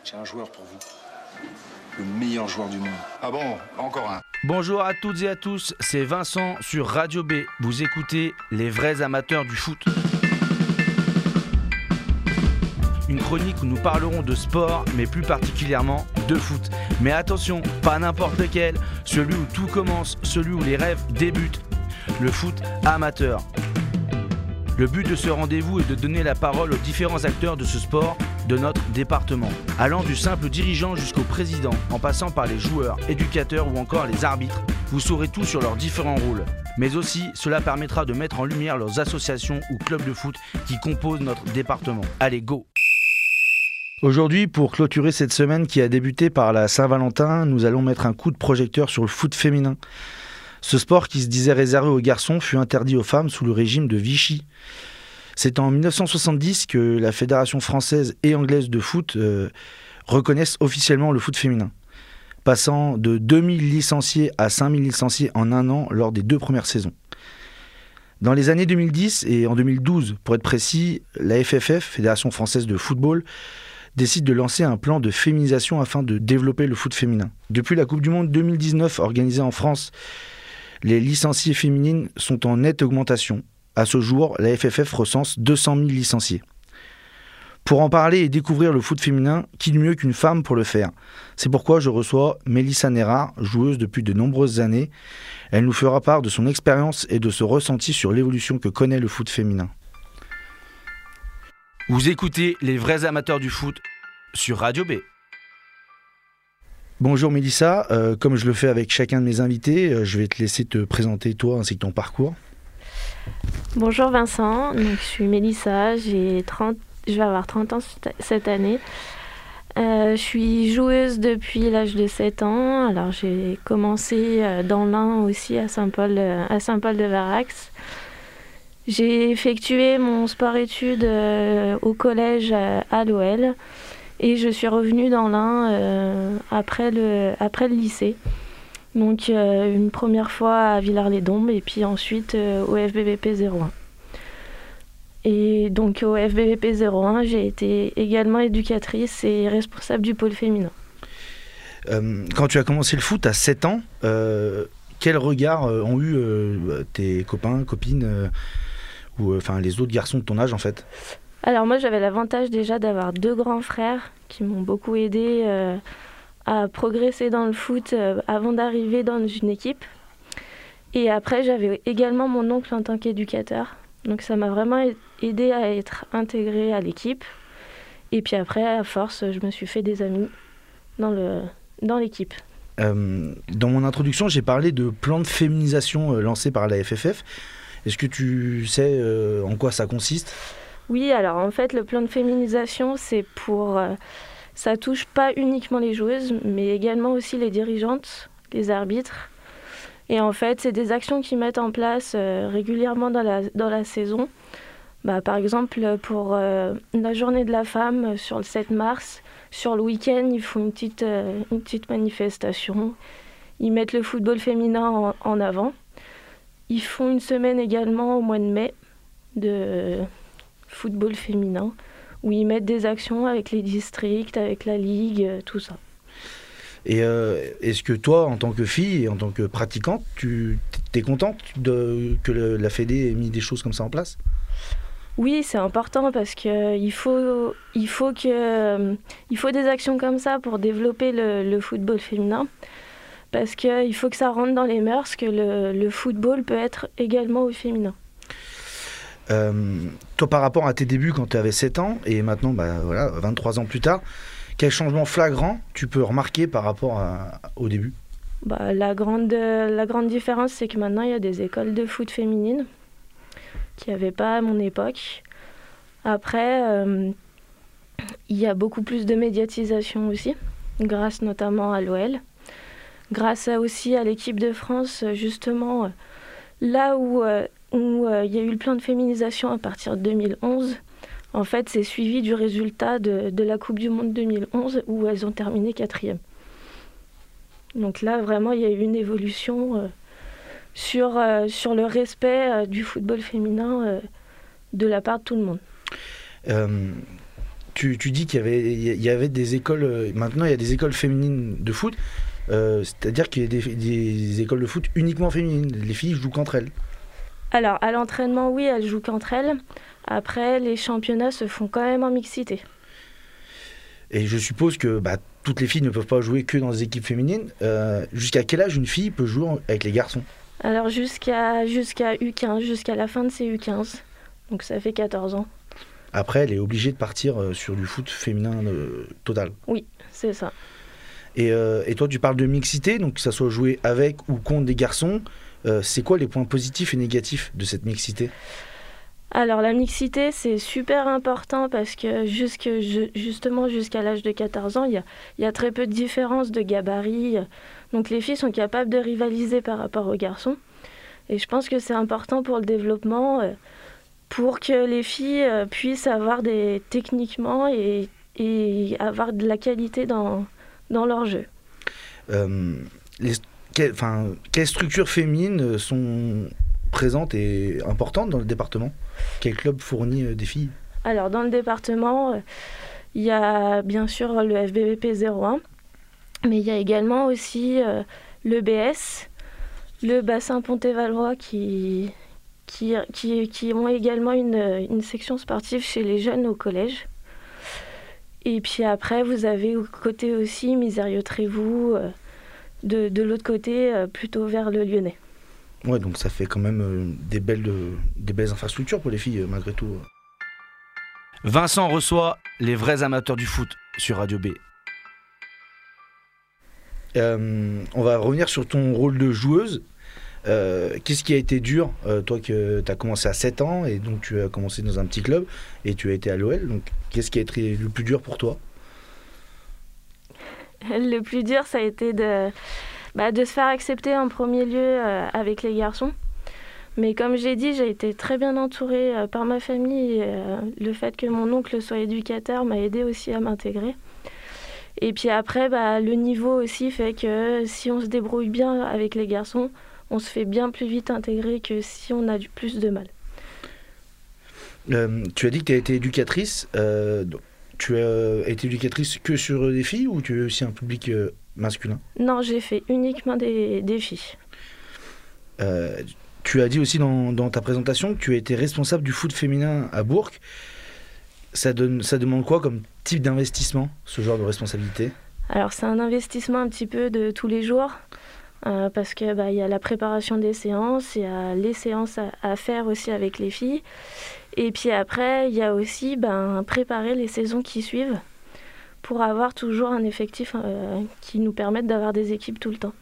J'ai un joueur pour vous. Le meilleur joueur du monde. Ah bon, encore un. Bonjour à toutes et à tous, c'est Vincent sur Radio B. Vous écoutez les vrais amateurs du foot. Une chronique où nous parlerons de sport, mais plus particulièrement de foot. Mais attention, pas n'importe lequel, celui où tout commence, celui où les rêves débutent. Le foot amateur. Le but de ce rendez-vous est de donner la parole aux différents acteurs de ce sport de notre département, allant du simple dirigeant jusqu'au président, en passant par les joueurs, éducateurs ou encore les arbitres. Vous saurez tout sur leurs différents rôles. Mais aussi, cela permettra de mettre en lumière leurs associations ou clubs de foot qui composent notre département. Allez, go! Aujourd'hui, pour clôturer cette semaine qui a débuté par la Saint-Valentin, nous allons mettre un coup de projecteur sur le foot féminin. Ce sport qui se disait réservé aux garçons fut interdit aux femmes sous le régime de Vichy. C'est en 1970 que la Fédération française et anglaise de foot reconnaissent officiellement le foot féminin, passant de 2000 licenciés à 5000 licenciés en un an lors des 2 premières saisons. Dans les années 2010 et en 2012, pour être précis, la FFF, Fédération française de football, décide de lancer un plan de féminisation afin de développer le foot féminin. Depuis la Coupe du Monde 2019 organisée en France, les licenciés féminines sont en nette augmentation. À ce jour, la FFF recense 200 000 licenciés. Pour en parler et découvrir le foot féminin, qui de mieux qu'une femme pour le faire? C'est pourquoi je reçois Mélissa Nérard, joueuse depuis de nombreuses années. Elle nous fera part de son expérience et de ce ressenti sur l'évolution que connaît le foot féminin. Vous écoutez les vrais amateurs du foot sur Radio B. Bonjour Mélissa, comme je le fais avec chacun de mes invités, je vais te laisser te présenter toi ainsi que ton parcours. Bonjour Vincent, donc, je suis Mélissa, je vais avoir 30 ans cette année. Je suis joueuse depuis l'âge de 7 ans. Alors j'ai commencé dans l'Ain aussi à Saint-Paul de Varax. J'ai effectué mon sport-études au collège à l'OL et je suis revenue dans l'Ain après le lycée. Donc une première fois à Villars-les-Dombes et puis ensuite au FBVP 01. Et donc au FBVP 01, j'ai été également éducatrice et responsable du pôle féminin. Quand tu as commencé le foot à 7 ans, quel regard ont eu tes copains, copines ou les autres garçons de ton âge en fait? Alors moi j'avais l'avantage déjà d'avoir 2 grands frères qui m'ont beaucoup aidée à progresser dans le foot avant d'arriver dans une équipe. Et après, j'avais également mon oncle en tant qu'éducateur. Donc ça m'a vraiment aidé à être intégrée à l'équipe. Et puis après, à force, je me suis fait des amis dans l'équipe. Dans mon introduction, j'ai parlé de plan de féminisation lancé par la FFF. Est-ce que tu sais en quoi ça consiste? Oui, alors en fait, le plan de féminisation, c'est pour... ça touche pas uniquement les joueuses, mais également aussi les dirigeantes, les arbitres. Et en fait, c'est des actions qu'ils mettent en place régulièrement dans la saison. Par exemple, pour la journée de la femme, sur le 7 mars, sur le week-end, ils font une petite manifestation. Ils mettent le football féminin en avant. Ils font une semaine également au mois de mai de football féminin, où ils mettent des actions avec les districts, avec la ligue, tout ça. Et est-ce que toi, en tant que fille et en tant que pratiquante, tu es contente que la Fédé ait mis des choses comme ça en place? Oui, c'est important parce qu'il faut des actions comme ça pour développer le football féminin. Parce qu'il faut que ça rentre dans les mœurs, que le football peut être également au féminin. Toi, par rapport à tes débuts quand tu avais 7 ans et maintenant 23 ans plus tard, quel changement flagrant tu peux remarquer par rapport au début? La grande différence, c'est que maintenant il y a des écoles de foot féminines qu'il n'y avait pas à mon époque. Après, il y a beaucoup plus de médiatisation aussi, grâce notamment à l'OL, grâce aussi à l'équipe de France, justement, là où il y a eu le plan de féminisation à partir de 2011. En fait, c'est suivi du résultat de la Coupe du Monde 2011 où elles ont terminé 4e. Donc là, vraiment, il y a eu une évolution sur le respect du football féminin de la part de tout le monde. tu dis qu'il y avait des écoles, maintenant il y a des écoles féminines de foot, c'est-à-dire qu'il y a des écoles de foot uniquement féminines, les filles jouent qu'entre elles. Alors, à l'entraînement, oui, elles jouent qu'entre elles. Après, les championnats se font quand même en mixité. Et je suppose que toutes les filles ne peuvent pas jouer que dans des équipes féminines. Jusqu'à quel âge une fille peut jouer avec les garçons ? Alors, jusqu'à U15, jusqu'à la fin de ses U15. Donc, ça fait 14 ans. Après, elle est obligée de partir sur du foot féminin total. Oui, c'est ça. Et toi, tu parles de mixité, donc que ça soit joué avec ou contre des garçons. C'est quoi les points positifs et négatifs de cette mixité ? Alors la mixité, c'est super important parce que justement jusqu'à l'âge de 14 ans, il y a très peu de différence de gabarit. Donc les filles sont capables de rivaliser par rapport aux garçons. Et je pense que c'est important pour le développement, pour que les filles puissent avoir techniquement et avoir de la qualité dans leur jeu. Quelles structures féminines sont présentes et importantes dans le département ? Quel club fournit des filles ? Alors, dans le département, il y a bien sûr le FBVP 01, mais il y a également aussi le BS, le bassin Pontévalois qui ont également une section sportive chez les jeunes au collège. Et puis après, vous avez au côté aussi Misérieux-Trévoux, de l'autre côté, plutôt vers le Lyonnais. Ouais, donc ça fait quand même des belles infrastructures pour les filles, malgré tout. Vincent reçoit les vrais amateurs du foot sur Radio B. On va revenir sur ton rôle de joueuse. Qu'est-ce qui a été dur, toi que tu as commencé à 7 ans et donc tu as commencé dans un petit club et tu as été à l'OL, donc qu'est-ce qui a été le plus dur pour toi ? Le plus dur, ça a été de se faire accepter en premier lieu avec les garçons. Mais comme j'ai dit, j'ai été très bien entourée par ma famille. Le fait que mon oncle soit éducateur m'a aidé aussi à m'intégrer. Et puis après, le niveau aussi fait que si on se débrouille bien avec les garçons, on se fait bien plus vite intégrer que si on a plus de mal. Tu as dit que tu as été éducatrice. Tu as été éducatrice que sur des filles ou tu as aussi un public masculin ? Non, j'ai fait uniquement des filles. Tu as dit aussi dans ta présentation que tu as été responsable du foot féminin à Bourg. Ça demande quoi comme type d'investissement, ce genre de responsabilité ? Alors c'est un investissement un petit peu de tous les jours. Parce que y a la préparation des séances, il y a les séances à faire aussi avec les filles. Et puis après, il y a aussi préparer les saisons qui suivent pour avoir toujours un effectif qui nous permette d'avoir des équipes tout le temps.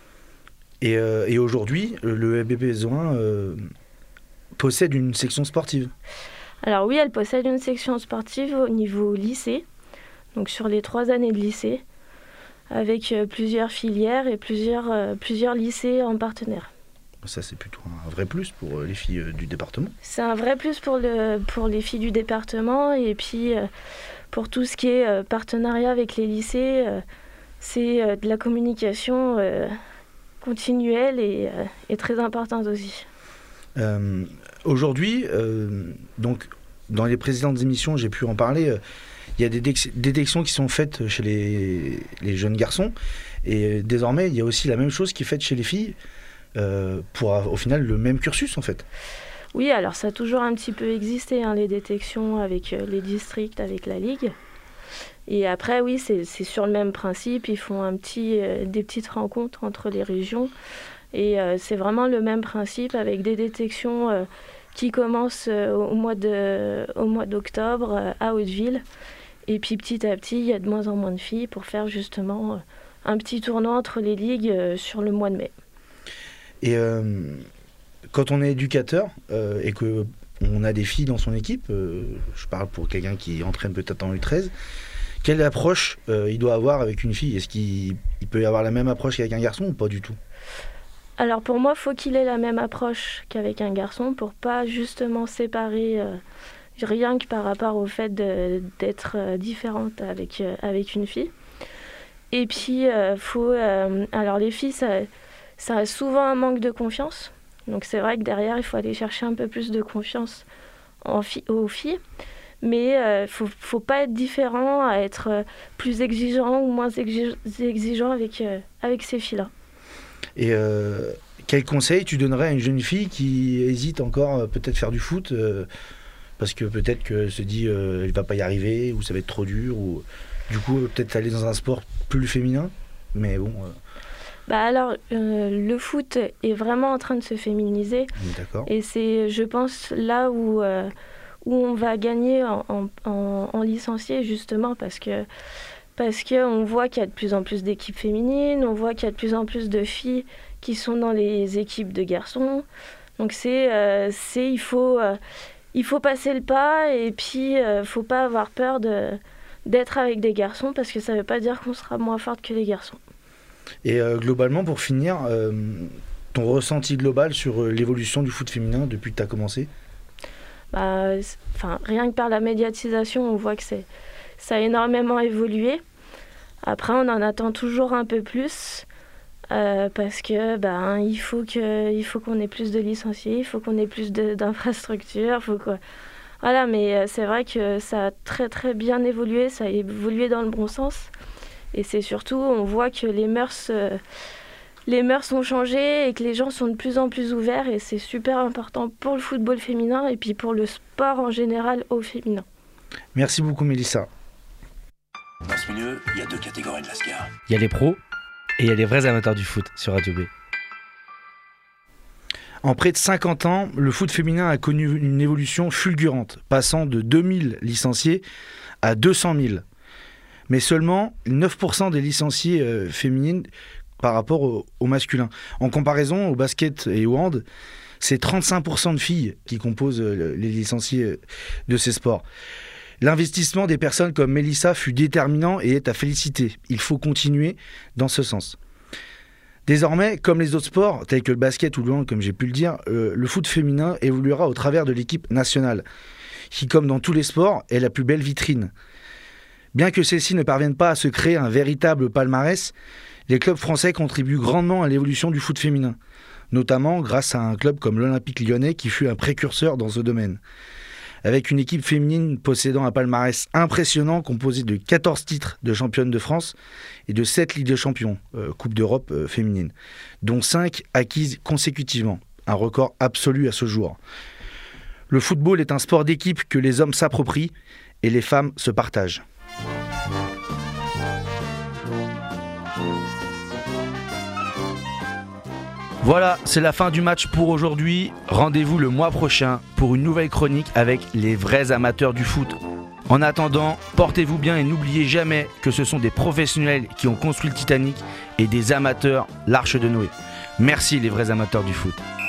Et aujourd'hui, le FBP 01 possède une section sportive ? Alors oui, elle possède une section sportive au niveau lycée, donc sur les 3 années de lycée, avec plusieurs filières et plusieurs lycées en partenaire. Ça, c'est plutôt un vrai plus pour les filles du département. C'est un vrai plus pour les filles du département. Et puis, pour tout ce qui est partenariat avec les lycées, c'est de la communication continuelle et très importante aussi. Aujourd'hui, donc, dans les précédentes émissions, j'ai pu en parler. Il y a des détections qui sont faites chez les jeunes garçons. Et désormais, il y a aussi la même chose qui est faite chez les filles. Pour au final le même cursus en fait. Oui, alors ça a toujours un petit peu existé, les détections avec les districts, avec la Ligue. Et après, oui, c'est sur le même principe, ils font des petites rencontres entre les régions. Et c'est vraiment le même principe avec des détections qui commencent au mois d'octobre à Hauteville. Et puis petit à petit, il y a de moins en moins de filles pour faire justement un petit tournoi entre les ligues sur le mois de mai. Et quand on est éducateur et qu'on a des filles dans son équipe, je parle pour quelqu'un qui entraîne peut-être en U13, quelle approche il doit avoir avec une fille ? Est-ce qu'il peut y avoir la même approche qu'avec un garçon ou pas du tout ? Alors pour moi, il faut qu'il ait la même approche qu'avec un garçon pour pas justement séparer rien que par rapport au fait d'être différente avec une fille. Et puis, alors les filles, ça a souvent un manque de confiance. Donc c'est vrai que derrière, il faut aller chercher un peu plus de confiance aux filles. Mais faut pas être différent, à être plus exigeant ou moins exigeant avec ces filles-là. Et quel conseil tu donnerais à une jeune fille qui hésite encore peut-être faire du foot parce que peut-être qu'elle se dit elle va pas y arriver ou ça va être trop dur ou du coup peut-être aller dans un sport plus féminin, mais bon. Alors le foot est vraiment en train de se féminiser. D'accord. Et c'est, je pense, là où on va gagner en licenciés, justement, parce que on voit qu'il y a de plus en plus d'équipes féminines, on voit qu'il y a de plus en plus de filles qui sont dans les équipes de garçons. Donc il faut passer le pas, et puis faut pas avoir peur d'être avec des garçons, parce que ça veut pas dire qu'on sera moins forte que les garçons. Et globalement, pour finir, ton ressenti global sur l'évolution du foot féminin depuis que tu as commencé ? Rien que par la médiatisation, on voit que ça a énormément évolué. Après, on en attend toujours un peu plus, parce que il faut qu'on ait plus de licenciés, il faut qu'on ait plus d'infrastructures, voilà. Mais c'est vrai que ça a très très bien évolué, ça a évolué dans le bon sens. Et c'est surtout, on voit que les mœurs ont changé et que les gens sont de plus en plus ouverts, et c'est super important pour le football féminin et puis pour le sport en général au féminin. Merci beaucoup Mélissa. Dans ce milieu, il y a 2 catégories de lascars. Il y a les pros et il y a les vrais amateurs du foot sur Radio B. En près de 50 ans, le foot féminin a connu une évolution fulgurante, passant de 2000 licenciés à 200 000. Mais seulement 9% des licenciés féminines par rapport au masculin. En comparaison, au basket et au hand, c'est 35% de filles qui composent les licenciés de ces sports. L'investissement des personnes comme Mélissa fut déterminant et est à féliciter. Il faut continuer dans ce sens. Désormais, comme les autres sports, tels que le basket ou le hand, comme j'ai pu le dire, le foot féminin évoluera au travers de l'équipe nationale, qui, comme dans tous les sports, est la plus belle vitrine. Bien que celles-ci ne parviennent pas à se créer un véritable palmarès, les clubs français contribuent grandement à l'évolution du foot féminin, notamment grâce à un club comme l'Olympique Lyonnais qui fut un précurseur dans ce domaine. Avec une équipe féminine possédant un palmarès impressionnant composé de 14 titres de championne de France et de 7 Ligues de Champions, Coupe d'Europe féminine, dont 5 acquises consécutivement, un record absolu à ce jour. Le football est un sport d'équipe que les hommes s'approprient et les femmes se partagent. Voilà, c'est la fin du match pour aujourd'hui. Rendez-vous le mois prochain pour une nouvelle chronique avec les vrais amateurs du foot. En attendant, portez-vous bien et n'oubliez jamais que ce sont des professionnels qui ont construit le Titanic et des amateurs l'Arche de Noé. Merci les vrais amateurs du foot.